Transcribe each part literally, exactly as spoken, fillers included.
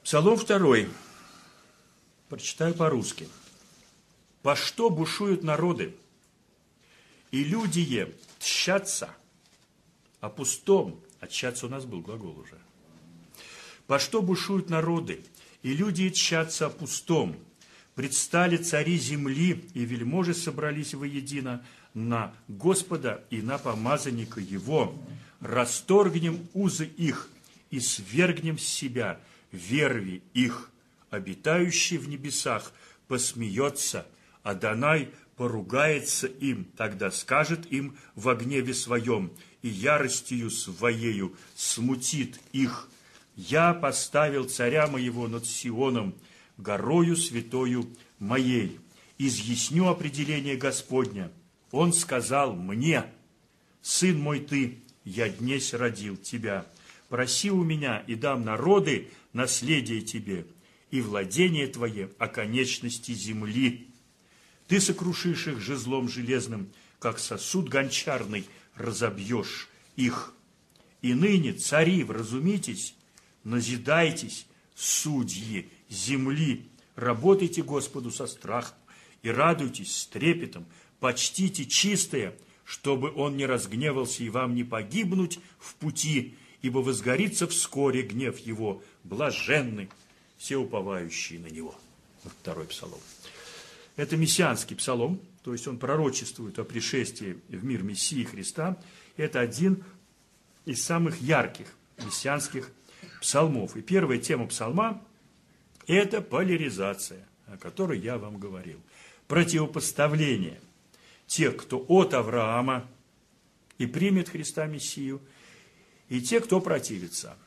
Псалом второй. Прочитаю по-русски. «По что бушуют народы, и люди тщатся о пустом». А тщаться у нас был глагол уже. «По что бушуют народы, и люди тщатся о пустом. Предстали цари земли, и вельможи собрались воедино на Господа и на помазанника его. Расторгнем узы их и свергнем с себя верви их. Обитающий в небесах посмеется, Адонай поругается им, тогда скажет им во гневе своем, и яростью своею смутит их. Я поставил царя моего над Сионом, горою святою моей. Изъясню определение Господня. Он сказал мне: сын мой ты, я днесь родил тебя. Проси у меня, и дам народы наследие тебе, и владение твое о конечности земли. Ты сокрушишь их жезлом железным, как сосуд гончарный разобьешь их. И ныне, цари, вразумитесь, назидайтесь, судьи земли, работайте Господу со страхом и радуйтесь с трепетом, почтите чистое, чтобы он не разгневался и вам не погибнуть в пути, ибо возгорится вскоре гнев его, блаженны все уповающие на него». Второй псалом. Это мессианский псалом, то есть он пророчествует о пришествии в мир Мессии Христа. Это один из самых ярких мессианских псалмов. И первая тема псалма – это поляризация, о которой я вам говорил. Противопоставление тех, кто от Авраама и примет Христа Мессию, и те, кто противится.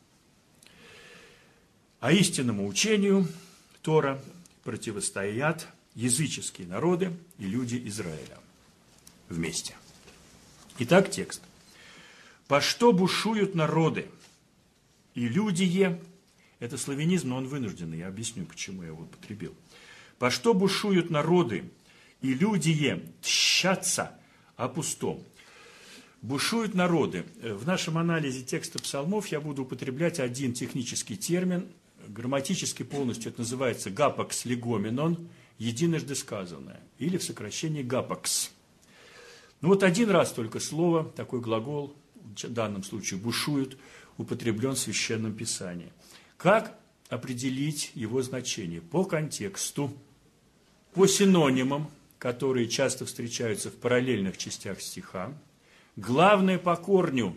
А истинному учению Тора противостоят языческие народы и люди Израиля вместе. Итак, текст. «По что бушуют народы, и люди...» Это славянизм, но он вынужденный, я объясню, почему я его употребил. «По что бушуют народы, и люди тщатся о пустом». Бушуют народы. В нашем анализе текста псалмов я буду употреблять один технический термин. Грамматически полностью это называется гапакс легоменон, единожды сказанное, или в сокращении гапакс. Ну вот один раз только слово, такой глагол, в данном случае бушуют, употреблен в Священном Писании. Как определить его значение? По контексту, по синонимам, которые часто встречаются в параллельных частях стиха, главное по корню.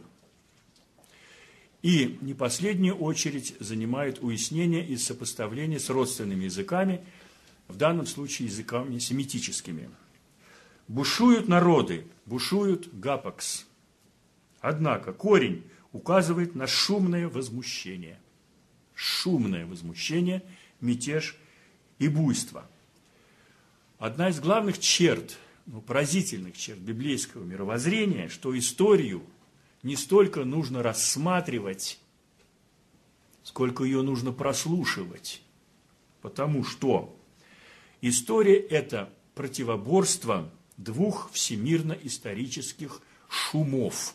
И не последнюю очередь занимает уяснение и сопоставление с родственными языками, в данном случае языками семитическими. Бушуют народы, бушуют гапакс. Однако корень указывает на шумное возмущение. Шумное возмущение, мятеж и буйство. Одна из главных черт, ну, поразительных черт библейского мировоззрения, что историю не столько нужно рассматривать, сколько ее нужно прослушивать. Потому что история – это противоборство двух всемирно-исторических шумов.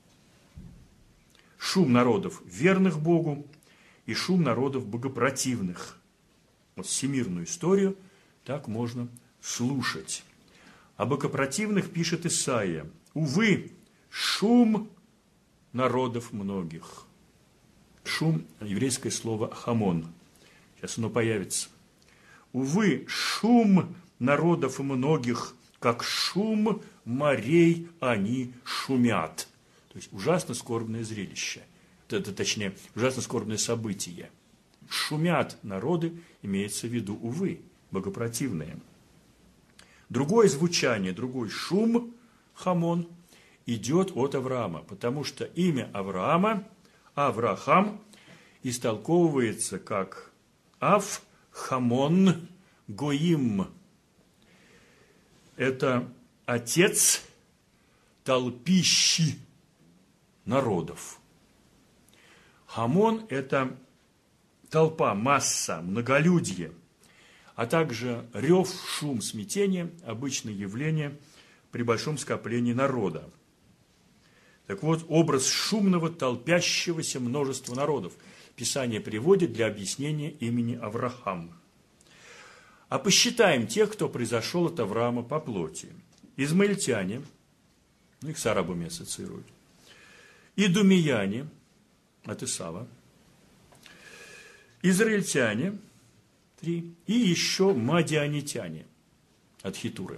Шум народов, верных Богу, и шум народов богопротивных. Вот всемирную историю так можно слушать. О богопротивных пишет Исаия: «Увы, шум народов многих». Шум – еврейское слово «хамон». Сейчас оно появится. «Увы, шум народов многих, как шум морей они шумят». То есть ужасно скорбное зрелище. Это, точнее, ужасно скорбное событие. Шумят народы, имеется в виду, увы, богопротивные. Другое звучание, другой шум, хамон, идет от Авраама, потому что имя Авраама, Авраам, истолковывается как Ав, Хамон, Гоим. Это отец толпищи народов. Хамон – это толпа, масса, многолюдье, а также рев, шум, смятение – обычное явление при большом скоплении народа. Так вот, образ шумного, толпящегося множества народов. Писание приводит для объяснения имени Авраам. А посчитаем тех, кто произошел от Авраама по плоти. Измаильтяне, ну их с арабами ассоциируют, идумеяне, от Исава, израильтяне, три, и еще мадианитяне, от Хитуры.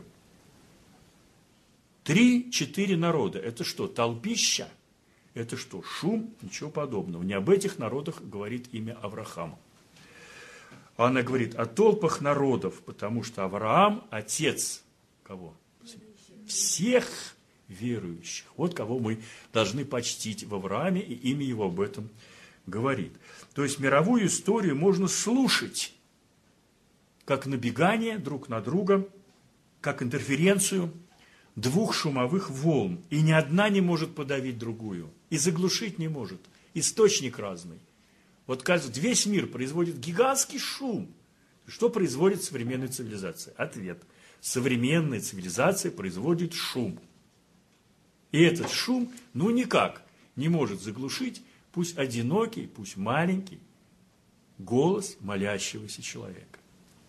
Три-четыре народа. Это что, толпища? Это что, шум? Ничего подобного. Не об этих народах говорит имя Авраама. Она говорит о толпах народов, потому что Авраам – отец кого? Всех верующих. Вот кого мы должны почтить в Аврааме, и имя его об этом говорит. То есть мировую историю можно слушать как набегание друг на друга, как интерференцию двух шумовых волн. И ни одна не может подавить другую. И заглушить не может. Источник разный. Вот, кажется, весь мир производит гигантский шум. Что производит современная цивилизация? Ответ. Современная цивилизация производит шум. И этот шум, ну никак, не может заглушить, пусть одинокий, пусть маленький, голос молящегося человека.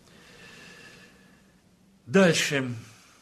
Дальше.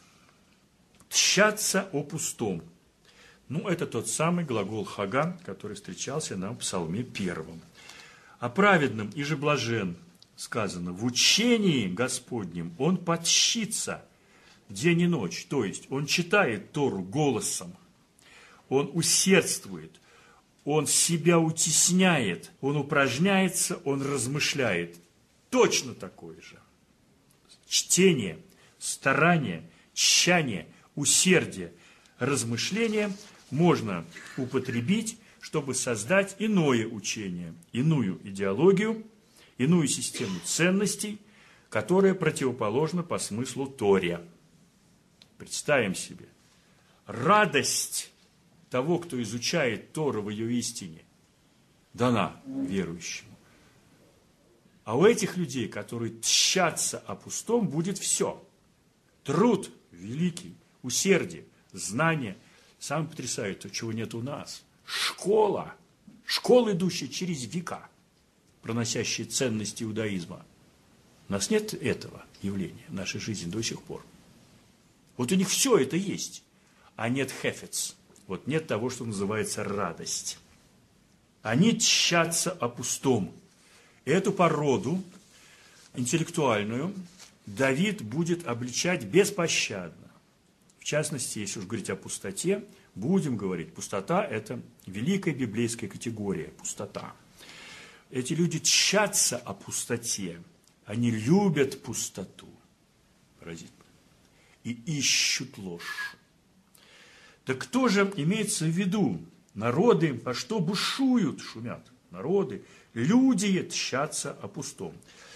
Тщаться о пустом. Ну, это тот самый глагол хага, который встречался нам в Псалме первом. О праведном и же блажен сказано: в учении Господнем он подщится день и ночь. То есть он читает Тору голосом, он усердствует, он себя утесняет, он упражняется, он размышляет. Точно такое же. Чтение, старание, тщание, усердие, размышление можно употребить, чтобы создать иное учение, иную идеологию, иную систему ценностей, которая противоположна по смыслу Торе. Представим себе, радость того, кто изучает Тору в ее истине, дана верующему. А у этих людей, которые тщатся о пустом, будет все. Труд великий, усердие, знание. Самое потрясающее, то, чего нет у нас. Школа. Школа, идущая через века, проносящая ценности иудаизма. У нас нет этого явления в нашей жизни до сих пор. Вот у них все это есть, а нет хефец. Вот нет того, что называется радость. Они тщатся о пустом. Эту породу интеллектуальную Давид будет обличать беспощадно. В частности, если уж говорить о пустоте, будем говорить, пустота – это великая библейская категория, пустота. Эти люди тщатся о пустоте, они любят пустоту, поразительно, и ищут ложь. Так кто же имеется в виду? Народы по что бушуют, шумят? Народы, люди тщатся о пустом.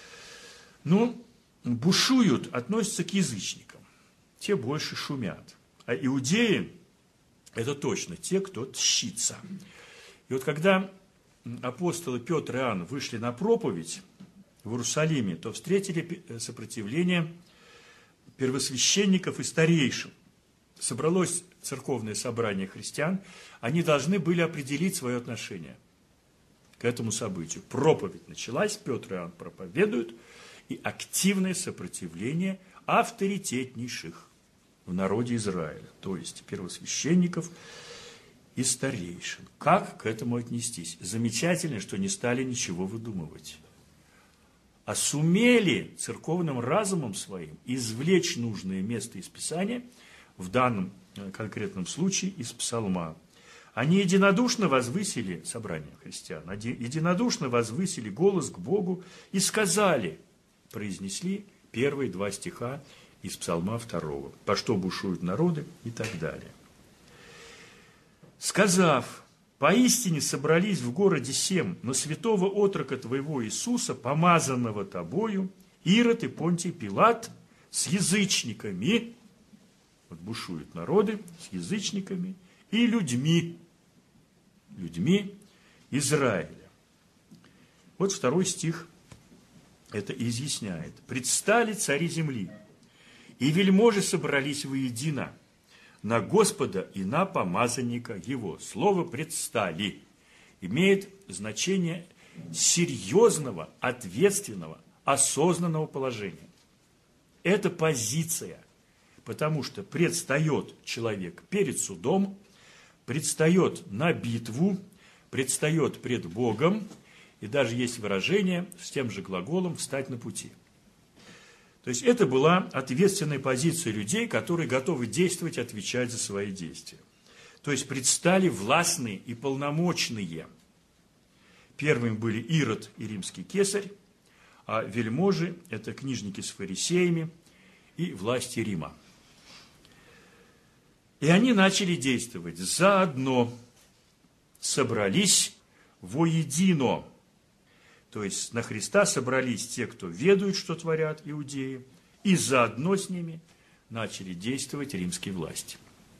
Ну, бушуют относятся к язычникам. Те больше шумят. А иудеи – это точно те, кто тщится. И вот когда апостолы Петр и Иоанн вышли на проповедь в Иерусалиме, то встретили сопротивление первосвященников и старейшин. Собралось церковное собрание христиан, они должны были определить свое отношение к этому событию. Проповедь началась, Петр и Иоанн проповедуют, и активное сопротивление авторитетнейших в народе Израиля, то есть первосвященников и старейшин. Как к этому отнестись? Замечательно, что не стали ничего выдумывать, а сумели церковным разумом своим извлечь нужное место из Писания, в данном конкретном случае из Псалма. Они единодушно возвысили, собрание христиан, единодушно возвысили голос к Богу и сказали, произнесли первые два стиха из Псалма второго, по что бушуют народы и так далее. Сказав: поистине собрались в городе сем на святого отрока твоего Иисуса, помазанного тобою, Ирод и Понтий Пилат с язычниками, вот бушуют народы с язычниками и людьми, людьми Израиля. Вот второй стих это изъясняет. «Предстали цари земли, и вельможи собрались воедино на Господа и на помазанника его». Слово «предстали» имеет значение серьезного, ответственного, осознанного положения. Это позиция, потому что предстает человек перед судом, предстает на битву, предстает пред Богом, и даже есть выражение с тем же глаголом «встать на пути». То есть это была ответственная позиция людей, которые готовы действовать, отвечать за свои действия. То есть предстали властные и полномочные. Первыми были Ирод и римский кесарь, а вельможи – это книжники с фарисеями и власти Рима. И они начали действовать заодно, собрались воедино. То есть на Христа собрались те, кто ведают, что творят иудеи, и заодно с ними начали действовать римские власти.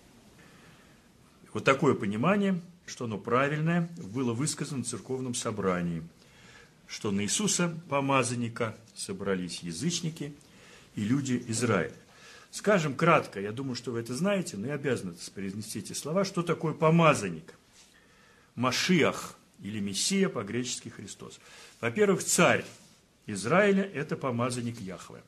Вот такое понимание, что оно правильное, было высказано в церковном собрании, что на Иисуса, помазанника, собрались язычники и люди Израиля. Скажем кратко, я думаю, что вы это знаете, но я обязан произнести эти слова, что такое помазанник. Машиах или Мессия, по-гречески Христос. Во-первых, царь Израиля – это помазанник Яхве.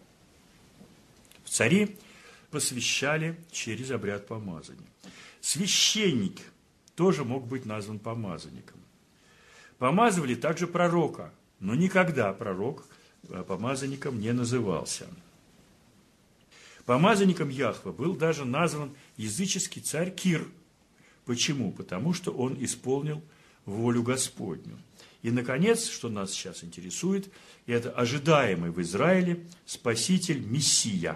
В цари посвящали через обряд помазания. Священник тоже мог быть назван помазанником. Помазывали также пророка, но никогда пророк помазанником не назывался. Помазанником Яхве был даже назван языческий царь Кир. Почему? Потому что он исполнил волю Господню. И, наконец, что нас сейчас интересует, это ожидаемый в Израиле Спаситель Мессия.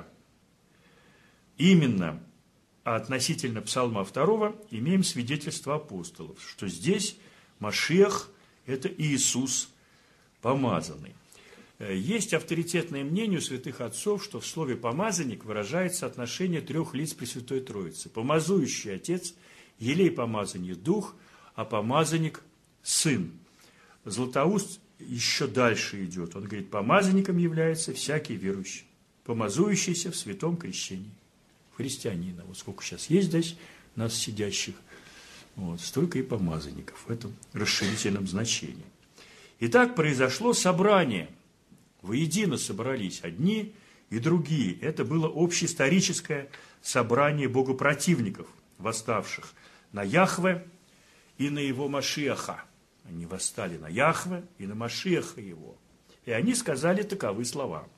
Именно относительно Псалма второго имеем свидетельство апостолов, что здесь Машиах – это Иисус помазанный. Есть авторитетное мнение у святых отцов, что в слове «помазанник» выражается отношение трех лиц Пресвятой Троицы. Помазующий Отец, елей помазанье Дух, а помазанник – Сын. Златоуст еще дальше идет. Он говорит, помазанником является всякий верующий, помазующийся в святом крещении. Христианина. Вот сколько сейчас есть здесь нас сидящих, вот, столько и помазанников в этом расширительном значении. Итак, произошло собрание. Воедино собрались одни и другие. Это было общеисторическое собрание богопротивников, восставших на Яхве и на его Машиаха. Они восстали на Яхве и на Машиаха его. И они сказали таковы слова.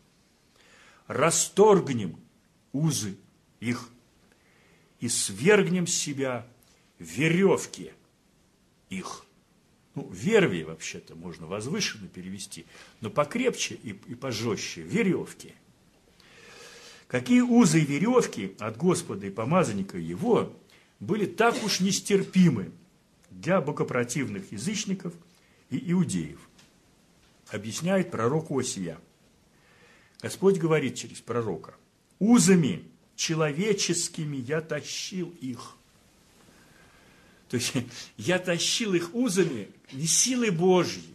«Расторгнем узы их и свергнем с себя веревки их». Ну, верви вообще-то можно возвышенно перевести, но покрепче и, и пожестче. Веревки. Какие узы и веревки от Господа и помазанника его были так уж нестерпимы для богопротивных язычников и иудеев. Объясняет пророк Осия. Господь говорит через пророка: «Узами человеческими я тащил их». То есть я тащил их узами не силой Божьей,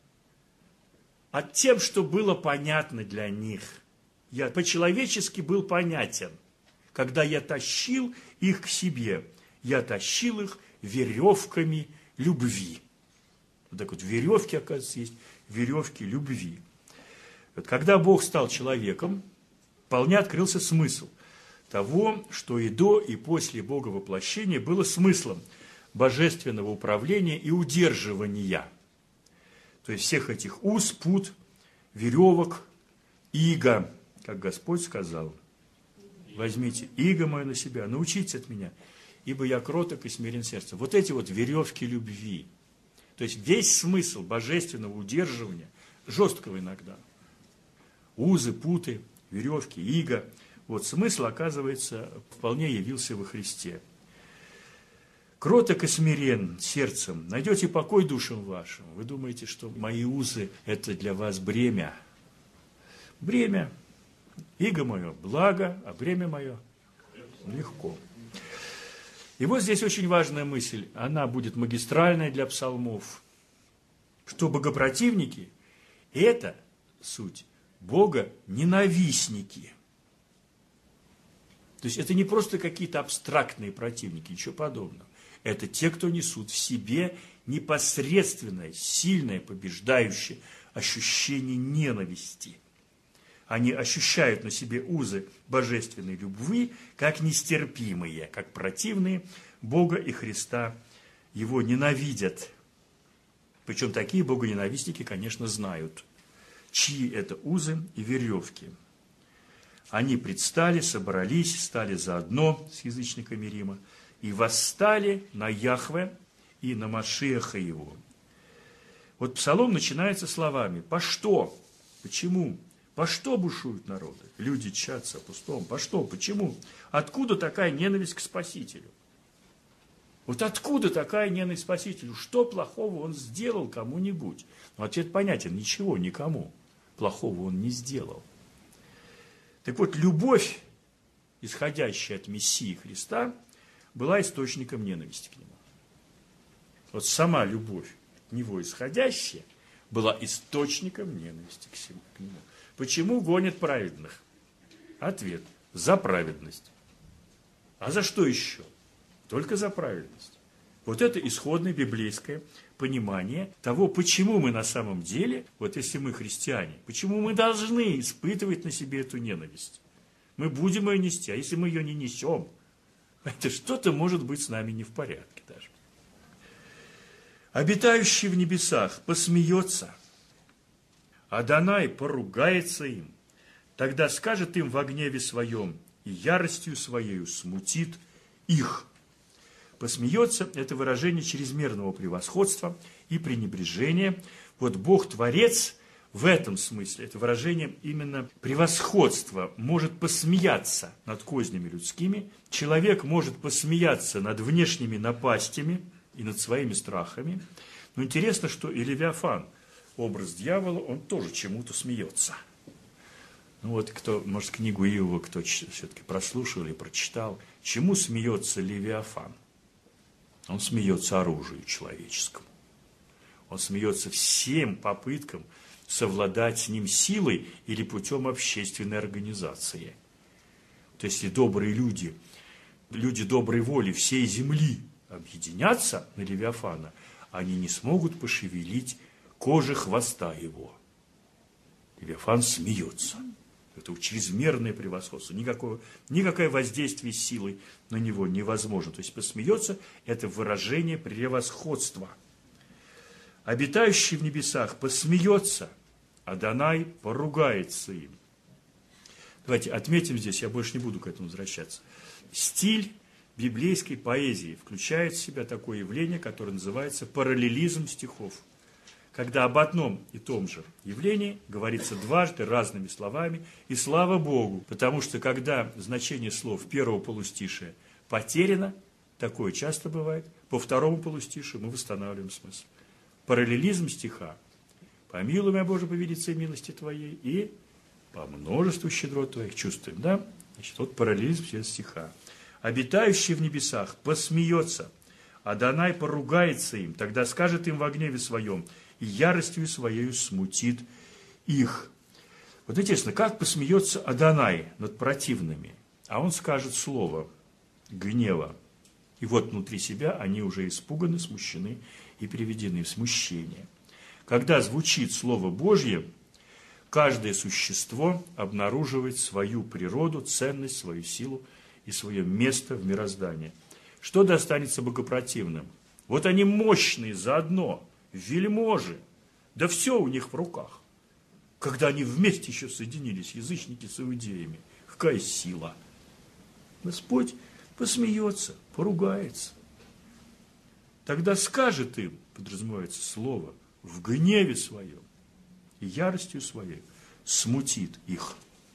а тем, что было понятно для них. Я по-человечески был понятен. Когда я тащил их к себе, я тащил их веревками любви. Вот так вот, веревки, оказывается, есть веревки любви. Вот когда Бог стал человеком, вполне открылся смысл того, что и до, и после Бога воплощения было смыслом божественного управления и удерживания. То есть всех этих уз, пут, веревок, иго, как Господь сказал: возьмите иго мое на себя, научитесь от меня, ибо я кроток и смирен сердцем. Вот эти вот веревки любви. То есть весь смысл божественного удерживания, жесткого иногда, узы, путы, веревки, иго, вот смысл, оказывается, вполне явился во Христе. Кроток и смирен сердцем, найдете покой душам вашим. Вы думаете, что мои узы – это для вас бремя? Бремя. Иго мое – благо, а бремя мое – легко. И вот здесь очень важная мысль, она будет магистральная для псалмов, что богопротивники – это суть бога-ненавистники. То есть это не просто какие-то абстрактные противники, ничего подобного. Это те, кто несут в себе непосредственное, сильное, побеждающее ощущение ненависти. Они ощущают на себе узы божественной любви, как нестерпимые, как противные Бога и Христа. Его ненавидят. Причем такие богоненавистники, конечно, знают, чьи это узы и веревки. Они предстали, собрались, стали заодно с язычниками Рима и восстали на Яхве и на Машиаха его. Вот псалом начинается словами: «По что? Почему? По что бушуют народы? Люди тщатся о пустом. По что? Почему? Откуда такая ненависть к Спасителю?» Вот откуда такая ненависть к Спасителю? Что плохого он сделал кому-нибудь? Ну, ответ понятен: ничего, никому плохого он не сделал. Так вот, любовь, исходящая от Мессии Христа, была источником ненависти к нему. Вот сама любовь от него исходящая была источником ненависти к нему. Почему гонят праведных? Ответ: за праведность. А за что еще? Только за праведность. Вот это исходное библейское понимание того, почему мы на самом деле, вот если мы христиане, почему мы должны испытывать на себе эту ненависть. Мы будем ее нести, а если мы ее не несем, это что-то может быть с нами не в порядке даже. Обитающий в небесах посмеется, Адонай поругается им, тогда скажет им во гневе своем и яростью своею смутит их. Посмеется – это выражение чрезмерного превосходства и пренебрежения. Вот Бог-творец в этом смысле, это выражение именно превосходства, может посмеяться над кознями людскими. Человек может посмеяться над внешними напастями и над своими страхами. Но интересно, что и Левиафан, образ дьявола, он тоже чему-то смеется. Ну вот, кто, может, книгу Иова, кто все-таки прослушал или прочитал, чему смеется Левиафан? Он смеется оружию человеческому. Он смеется всем попыткам совладать с ним силой или путем общественной организации. То есть, если добрые люди, люди доброй воли всей земли объединятся на Левиафана, они не смогут пошевелить кожи хвоста его. Левиафан смеется. Это чрезмерное превосходство. Никакое, никакое воздействие силой на него невозможно. То есть посмеется – это выражение превосходства. Обитающий в небесах посмеется, Адонай поругается им. Давайте отметим здесь, я больше не буду к этому возвращаться. Стиль библейской поэзии включает в себя такое явление, которое называется параллелизм стихов. Когда об одном и том же явлении говорится дважды разными словами, и слава Богу, потому что когда значение слов первого полустишия потеряно, такое часто бывает, по второму полустишию мы восстанавливаем смысл. Параллелизм стиха: «Помилуй меня, Боже, по велице милости Твоей», и «по множеству щедрот Твоих» чувствуем, да? Значит, вот параллелизм стиха. «Обитающий в небесах посмеется, Адонай поругается им, тогда скажет им во гневе своем, и яростью своею смутит их». Вот интересно, как посмеется Адонай над противными? А он скажет слово гнева. И вот внутри себя они уже испуганы, смущены и приведены в смущение. Когда звучит Слово Божье, каждое существо обнаруживает свою природу, ценность, свою силу и свое место в мироздании. Что достанется богопротивным? Вот они мощные заодно, вельможи, да все у них в руках. Когда они вместе еще соединились, язычники с иудеями, какая сила! Господь посмеется, поругается. Тогда скажет им, подразумевается слово, в гневе своем и яростью своей смутит их.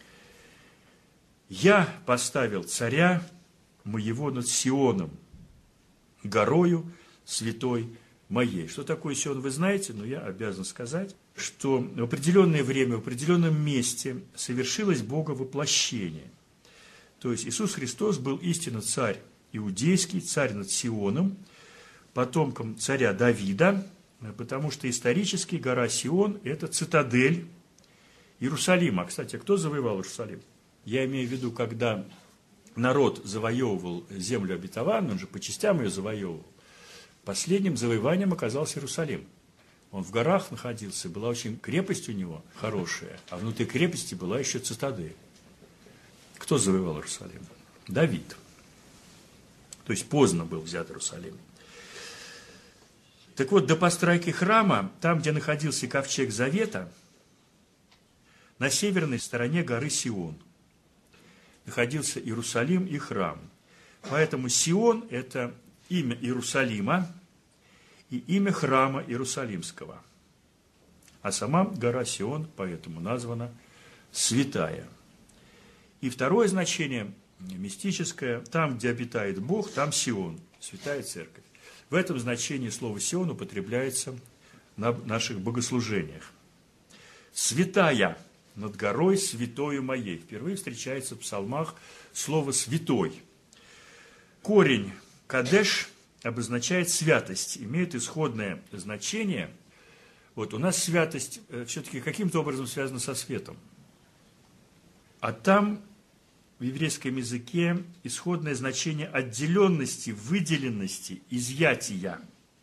«Я поставил царя моего над Сионом, горою святой моей». Что такое Сион, вы знаете, но я обязан сказать, что в определенное время, в определенном месте совершилось боговоплощение. То есть Иисус Христос был истинно царь иудейский, царь над Сионом, потомком царя Давида, потому что исторически гора Сион – это цитадель Иерусалима. Кстати, кто завоевал Иерусалим? Я имею в виду, когда народ завоевывал землю обетованную, он же по частям ее завоевывал. Последним завоеванием оказался Иерусалим. Он в горах находился, была очень крепость у него хорошая, а внутри крепости была еще цитадель. Кто завоевал Иерусалим? Давид. То есть поздно был взят Иерусалим. Так вот, до постройки храма, там, где находился ковчег Завета, на северной стороне горы Сион находился Иерусалим и храм. Поэтому Сион – это имя Иерусалима и имя храма Иерусалимского. А сама гора Сион поэтому названа Святая. И второе значение мистическое – там, где обитает Бог, там Сион, Святая Церковь. В этом значении слово «Сион» употребляется на наших богослужениях. «Святая над горой святою моей». Впервые встречается в псалмах слово «святой». Корень «кадеш» обозначает святость, имеет исходное значение. Вот у нас святость все-таки каким-то образом связана со светом. А там в еврейском языке исходное значение отделенности, выделенности, изъятия.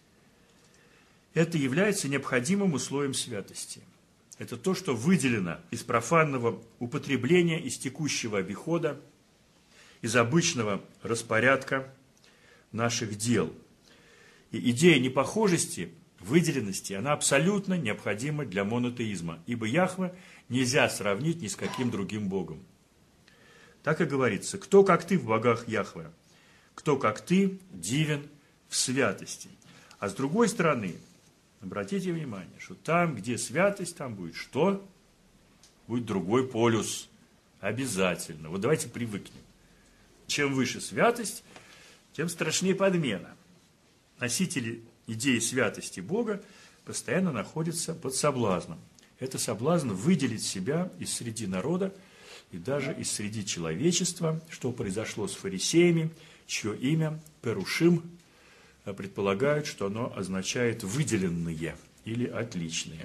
Это является необходимым условием святости. Это то, что выделено из профанного употребления, из текущего обихода, из обычного распорядка наших дел. И идея непохожести, выделенности, она абсолютно необходима для монотеизма, ибо Яхве нельзя сравнить ни с каким другим богом. Так и говорится: кто как ты в богах Яхве, кто как ты дивен в святости. А с другой стороны, обратите внимание, что там, где святость, там будет что? Будет другой полюс. Обязательно. Вот давайте привыкнем. Чем выше святость, тем страшнее подмена. Носители идеи святости Бога постоянно находятся под соблазном. Это соблазн выделить себя из среди народа и даже из среди человечества, что произошло с фарисеями, чье имя Перушим, предполагают, что оно означает «выделенные» или «отличные».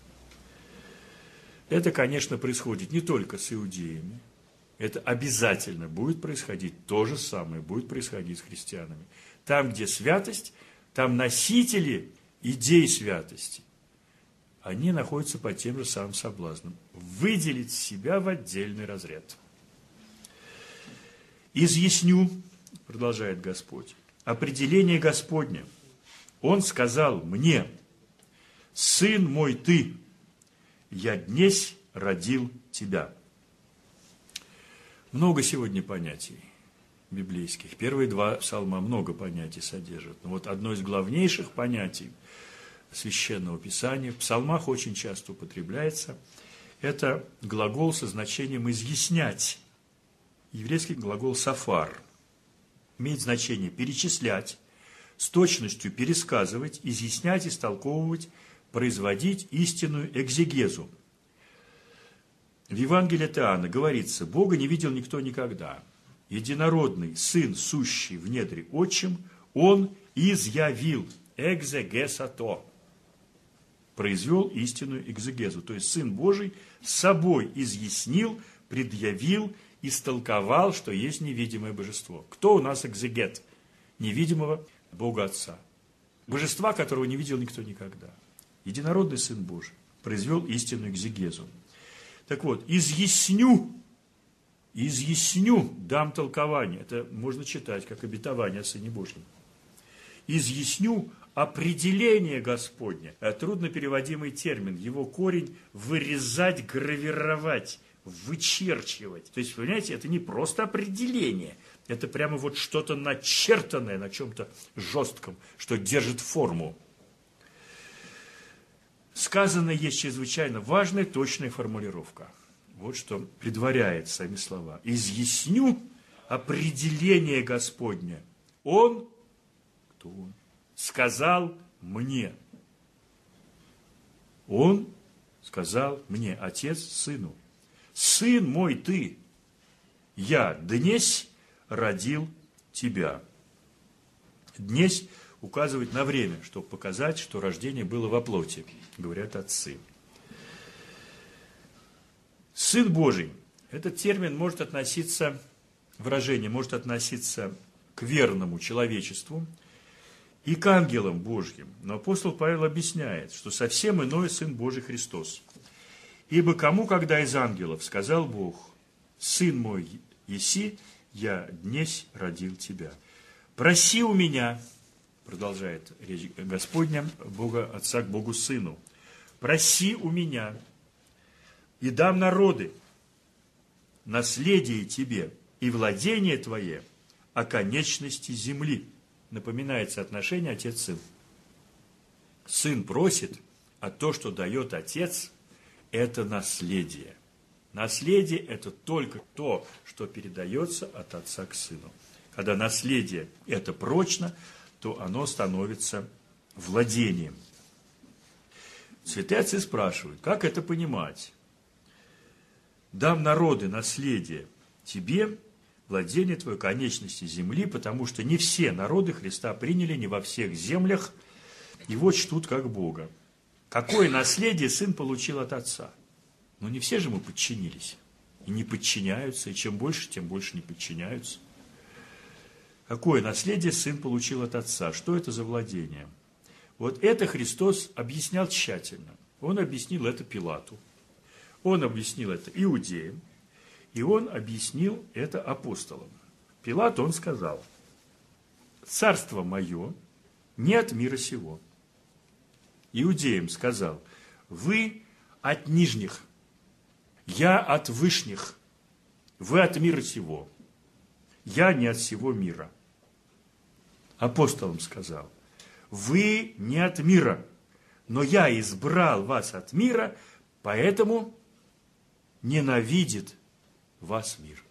Это, конечно, происходит не только с иудеями. Это обязательно будет происходить, то же самое будет происходить с христианами. Там, где святость, там носители идей святости, они находятся под тем же самым соблазном. Выделить себя в отдельный разряд. «Изъясню, — продолжает Господь, — определение Господне. Он сказал мне: сын мой ты, я днесь родил тебя». Много сегодня понятий библейских. Первые два псалма много понятий содержат. Но вот одно из главнейших понятий Священного Писания в псалмах очень часто употребляется. Это глагол со значением «изъяснять». Еврейский глагол «сафар» имеет значение перечислять, с точностью пересказывать, изъяснять, истолковывать, производить истинную экзегезу. В Евангелии от Иоанна говорится: Бога не видел никто никогда. Единородный Сын, сущий в недре Отчим, Он изъявил экзегесато, произвел истинную экзегезу. То есть Сын Божий с собой изъяснил, предъявил, истолковал, что есть невидимое божество. Кто у нас экзегет невидимого Бога Отца? Божества, которого не видел никто никогда. Единородный Сын Божий произвел истинную экзегезу. Так вот, изъясню, изъясню, дам толкование. Это можно читать как обетование о Сыне Божьем. Изъясню определение Господне. Трудно переводимый термин. Его корень вырезать, гравировать, вычерчивать. То есть, понимаете, это не просто определение. Это прямо вот что-то начертанное на чем-то жестком, что держит форму. Сказанное есть чрезвычайно важная, точная формулировка. Вот что предваряет сами слова. «Изъясню определение Господне. Он, кто он, сказал мне». Он сказал мне, Отец Сыну: «Сын мой ты, я днесь родил тебя». Днесь указывает на время, чтобы показать, что рождение было во плоти, говорят отцы. Сын Божий. Этот термин может относиться, выражение может относиться к верному человечеству и к ангелам Божьим. Но апостол Павел объясняет, что совсем иной Сын Божий Христос. Ибо кому, когда из ангелов, сказал Бог: «Сын мой еси, я днесь родил тебя». «Проси у меня», продолжает речь Господня, Бога Отца к Богу Сыну, «проси у меня, и дам народы, наследие тебе и владение твое о конечности земли». Напоминается отношение отец-сын. Сын просит, а то, что дает отец, это наследие. Наследие – это только то, что передается от отца к сыну. Когда наследие – это прочно, то оно становится владением. Святые отцы спрашивают, как это понимать? «Дам народы наследие тебе, владение твое конечности земли», потому что не все народы Христа приняли, не во всех землях его чтут как Бога. Какое наследие сын получил от отца? Но не все же ему подчинились. И не подчиняются, и чем больше, тем больше не подчиняются. Какое наследие сын получил от отца? Что это за владение? Вот это Христос объяснял тщательно. Он объяснил это Пилату. Он объяснил это иудеям. И он объяснил это апостолам. Пилат, он сказал: «Царство мое не от мира сего». Иудеям сказал: «Вы от нижних, я от вышних, вы от мира сего, я не от всего мира». Апостолам сказал: «Вы не от мира, но я избрал вас от мира, поэтому ненавидит вас мир».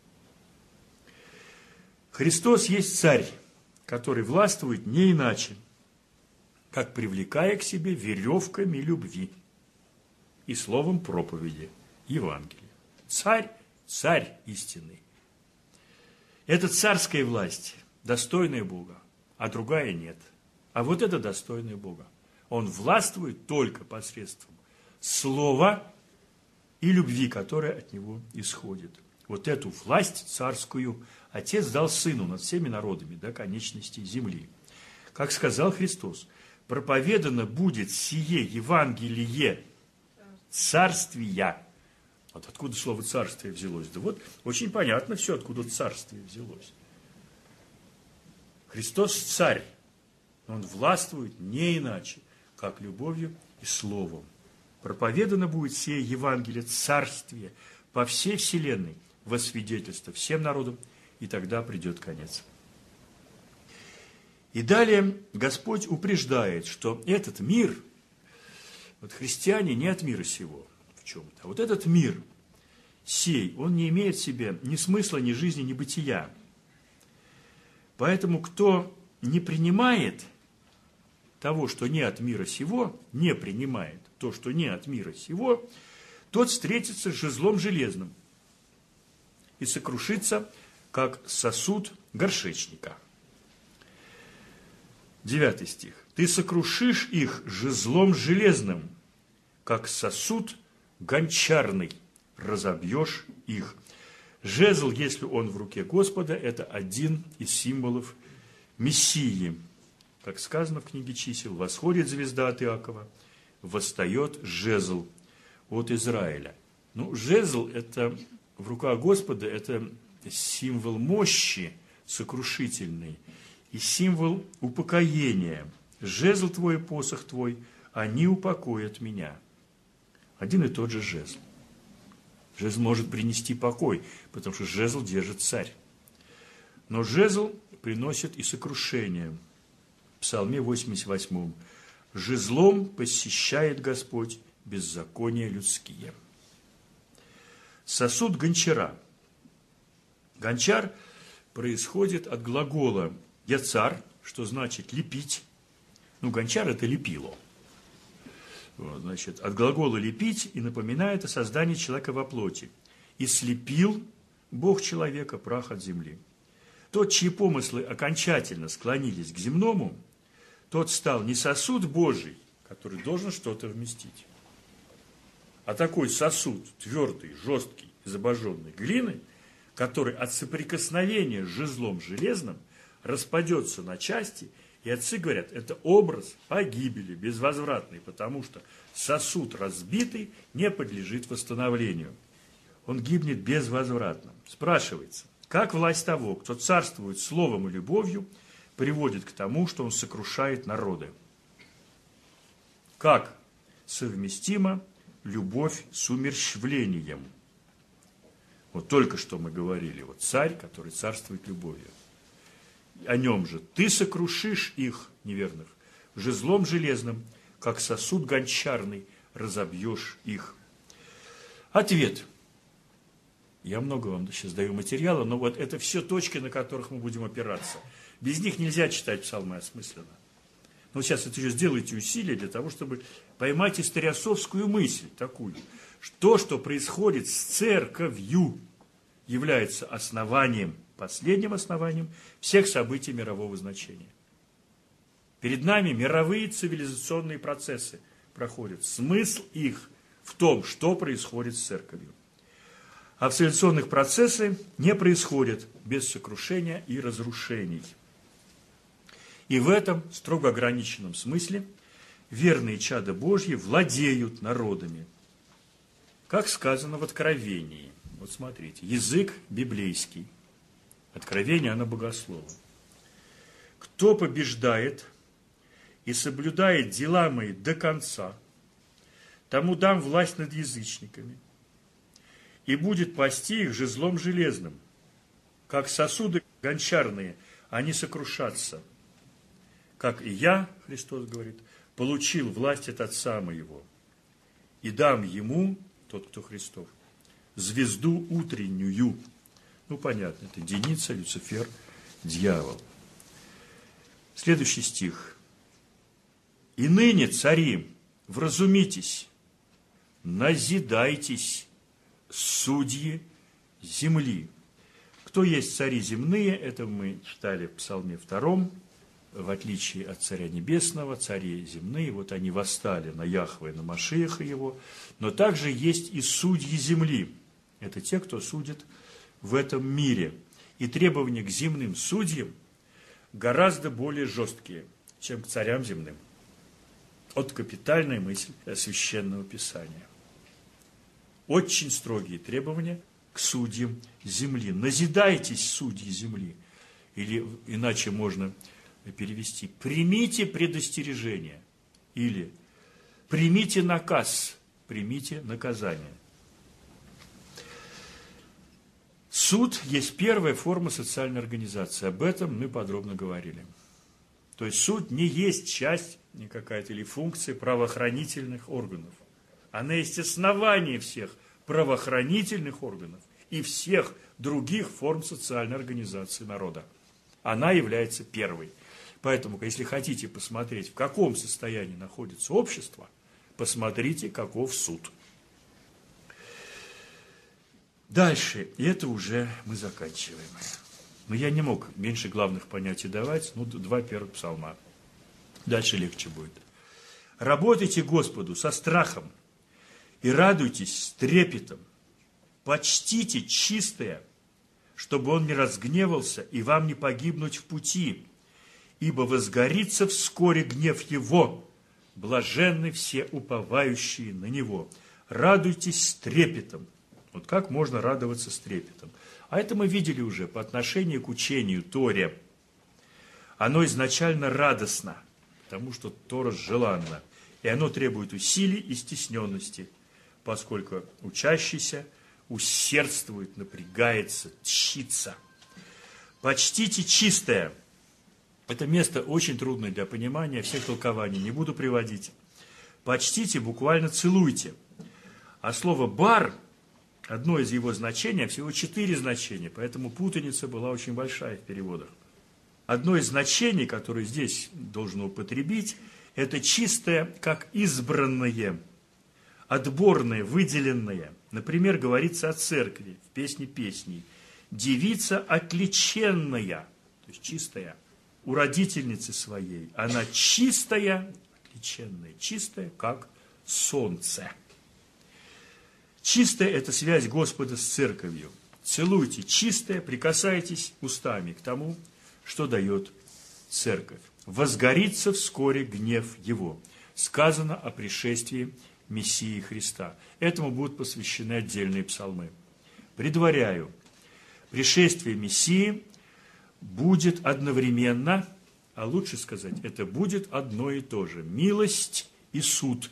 Христос есть царь, который властвует не иначе, как привлекая к себе веревками любви и словом проповеди Евангелия. Царь, царь истинный. Это царская власть, достойная Бога, а другая нет. А вот это достойная Бога. Он властвует только посредством слова и любви, которая от него исходит. Вот эту власть царскую Отец дал Сыну над всеми народами до конечностей земли. Как сказал Христос: «Проповедано будет сие Евангелие царствия». Вот откуда слово «царствие» взялось? Да вот очень понятно все, откуда царствие взялось. Христос царь, он властвует не иначе, как любовью и словом. Проповедано будет сие Евангелие царствия по всей вселенной во свидетельство всем народам, и тогда придет конец. И далее Господь упреждает, что этот мир, вот христиане не от мира сего в чем-то, а вот этот мир сей, он не имеет в себе ни смысла, ни жизни, ни бытия. Поэтому кто не принимает того, что не от мира сего, не принимает то, что не от мира сего, тот встретится с жезлом железным и сокрушится, как сосуд горшечника. Девятый стих. «Ты сокрушишь их жезлом железным, как сосуд гончарный, разобьешь их». Жезл, если он в руке Господа, это один из символов Мессии. Как сказано в книге чисел: «Восходит звезда от Иакова, восстает жезл от Израиля». Ну, жезл это в руках Господа, это символ мощи сокрушительный и символ упокоения. «Жезл твой, посох твой, они упокоят меня». Один и тот же жезл. Жезл может принести покой, потому что жезл держит царь. Но жезл приносит и сокрушение. В Псалме восемьдесят восьмом. «Жезлом посещает Господь беззакония людские». Сосуд гончара. Гончар происходит от глагола «яцар», что значит «лепить». Ну, гончар – это лепило. Вот, значит, от глагола «лепить» и напоминает о создании человека во плоти. «И слепил Бог человека прах от земли». Тот, чьи помыслы окончательно склонились к земному, тот стал не сосуд Божий, который должен что-то вместить, а такой сосуд твердый, жесткий, из обожженной глины, который от соприкосновения с жезлом железным распадется на части И отцы говорят, это образ погибели, безвозвратный, потому что сосуд разбитый не подлежит восстановлению. Он гибнет безвозвратно. Спрашивается, как власть того, кто царствует словом и любовью, приводит к тому, что он сокрушает народы? Как совместима любовь с умерщвлением? Вот только что мы говорили, вот царь, который царствует любовью. О нем же ты сокрушишь их, неверных, жезлом железным, как сосуд гончарный, разобьешь их. Ответ. Я много вам сейчас даю материала, но вот это все точки, на которых мы будем опираться. Без них нельзя читать псалмы осмысленно. Но сейчас это еще сделайте усилия для того, чтобы поймать историосовскую мысль такую. То, что происходит с церковью, является основанием, последним основанием всех событий мирового значения. Перед нами мировые цивилизационные процессы проходят. Смысл их в том, что происходит с церковью. А цивилизационных процессы не происходят без сокрушения и разрушений. И в этом строго ограниченном смысле верные чада Божьи владеют народами. Как сказано в Откровении. Вот смотрите, язык библейский. Откровение, оно богослово. Кто побеждает и соблюдает дела мои до конца, тому дам власть над язычниками, и будет пасти их жезлом железным, как сосуды гончарные, они сокрушатся. Как и я, Христос говорит, получил власть от Отца моего, и дам ему, тот, кто Христов, звезду утреннюю. Ну, понятно, это Деница, Люцифер, дьявол. Следующий стих. «И ныне, цари, вразумитесь, назидайтесь, судьи земли». Кто есть цари земные, это мы читали в Псалме втором, в отличие от Царя Небесного, цари земные, вот они восстали на Яхве, на Машиаха его, но также есть и судьи земли. Это те, кто судит в этом мире. И требования к земным судьям гораздо более жесткие, чем к царям земным. Вот капитальная мысль Священного Писания. Очень строгие требования к судьям земли. Назидайтесь, судьи земли. Или иначе можно перевести: примите предостережение. Или примите наказ, примите наказание. Суд есть первая форма социальной организации. Об этом мы подробно говорили. То есть суд не есть часть не какая-то или функция правоохранительных органов. Она есть основание всех правоохранительных органов и всех других форм социальной организации народа. Она является первой. Поэтому, если хотите посмотреть, в каком состоянии находится общество, посмотрите, каков суд. Дальше, и это уже мы заканчиваем. Но я не мог меньше главных понятий давать, ну, два первых псалма. Дальше легче будет. Работайте Господу со страхом и радуйтесь с трепетом. Почтите чистое, чтобы он не разгневался и вам не погибнуть в пути, ибо возгорится вскоре гнев его. Блаженны все уповающие на него. Радуйтесь с трепетом. Вот как можно радоваться с трепетом? А это мы видели уже по отношению к учению Торе. Оно изначально радостно, потому что Тора желанна. И оно требует усилий и стесненности, поскольку учащийся усердствует, напрягается, тщится. Почтите чистое. Это место очень трудное для понимания, всех толкований не буду приводить. Почтите, буквально целуйте. А слово «бар», одно из его значений, всего четыре значения, поэтому путаница была очень большая в переводах. Одно из значений, которое здесь должно употребить, это чистое, как избранное, отборное, выделенное. Например, говорится о церкви в песне песней. Девица отличенная, то есть чистая, у родительницы своей. Она чистая, отличенная, чистая, как солнце. Чистая – это связь Господа с церковью. Целуйте чистое, прикасайтесь устами к тому, что дает церковь. возгорится вскоре гнев его. Сказано о пришествии Мессии Христа. Этому будут посвящены отдельные псалмы. Предваряю, пришествие Мессии будет одновременно, а лучше сказать, это будет одно и то же. Милость и суд.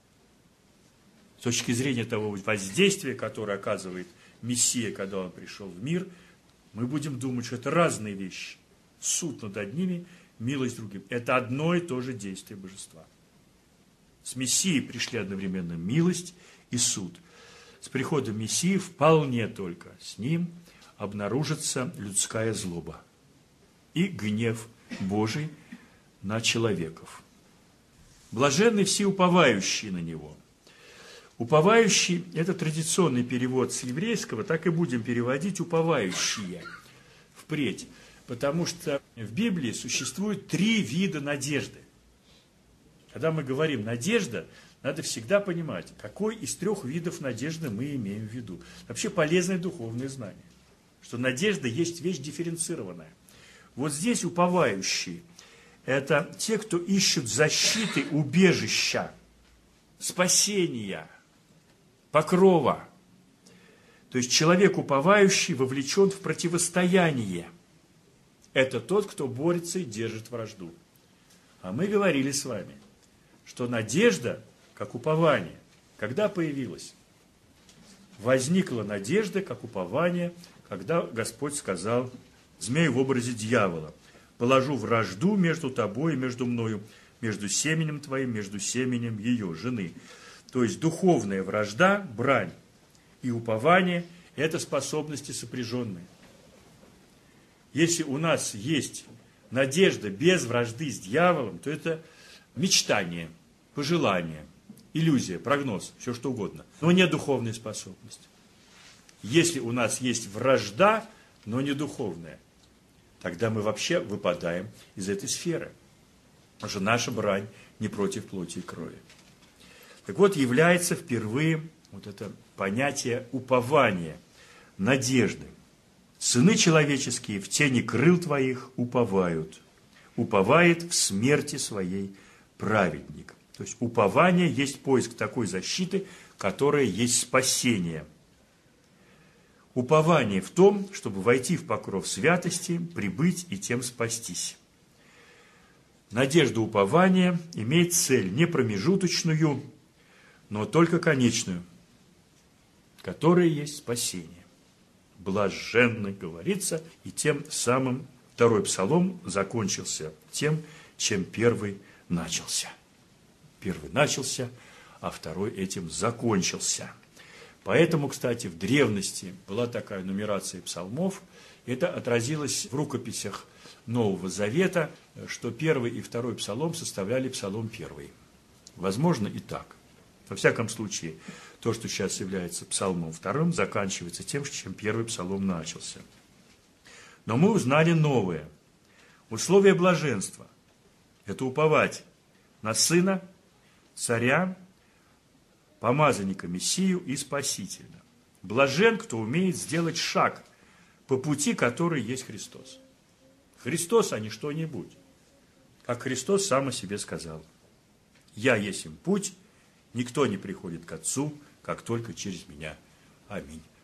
С точки зрения того воздействия, которое оказывает Мессия, когда он пришел в мир, мы будем думать, что это разные вещи. Суд над одними, милость другим. Это одно и то же действие божества. С Мессией пришли одновременно милость и суд. С приходом Мессии вполне только с ним обнаружится людская злоба и гнев Божий на человеков. Блаженны все уповающие на Него. Уповающий – это традиционный перевод с еврейского, так и будем переводить уповающие впредь, потому что в Библии существует три вида надежды. Когда мы говорим «надежда», надо всегда понимать, какой из трех видов надежды мы имеем в виду. Вообще полезное духовное знание, что надежда есть вещь дифференцированная. Вот здесь уповающие – это те, кто ищут защиты, убежища, спасения, покрова. То есть человек уповающий вовлечен в противостояние. Это тот, кто борется и держит вражду. А мы говорили с вами, что надежда, как упование, когда появилась? Возникла надежда, как упование, когда Господь сказал змею в образе дьявола: «Положу вражду между тобой и между мною, между семенем твоим, между семенем ее, жены». То есть духовная вражда, брань и упование – это способности сопряженные. Если у нас есть надежда без вражды с дьяволом, то это мечтание, пожелание, иллюзия, прогноз, все что угодно, но не духовная способность. Если у нас есть вражда, но не духовная, тогда мы вообще выпадаем из этой сферы. Потому что наша брань не против плоти и крови. Так вот, является впервые вот это понятие упования, надежды. Сыны человеческие в тени крыл твоих уповают. Уповает в смерти своей праведник. То есть упование есть поиск такой защиты, которая есть спасение. Упование в том, чтобы войти в покров святости, прибыть и тем спастись. Надежда упования имеет цель не промежуточную, но только конечную, которая есть спасение. Блаженны, говорится, и тем самым второй псалом закончился тем, чем первый начался. Первый начался, а второй этим закончился. Поэтому, кстати, в древности была такая нумерация псалмов. Это отразилось в рукописях Нового Завета, что первый и второй псалом составляли псалом первый. Возможно и так. Во всяком случае, то, что сейчас является псалмом вторым, заканчивается тем, чем первый псалом начался. Но мы узнали новое. Условие блаженства – это уповать на Сына, Царя, помазанника Мессию и Спасителя. Блажен, кто умеет сделать шаг по пути, который есть Христос. Христос, а не что-нибудь. Как Христос сам о себе сказал: «Я есть им путь, никто не приходит к Отцу, как только через меня». Аминь.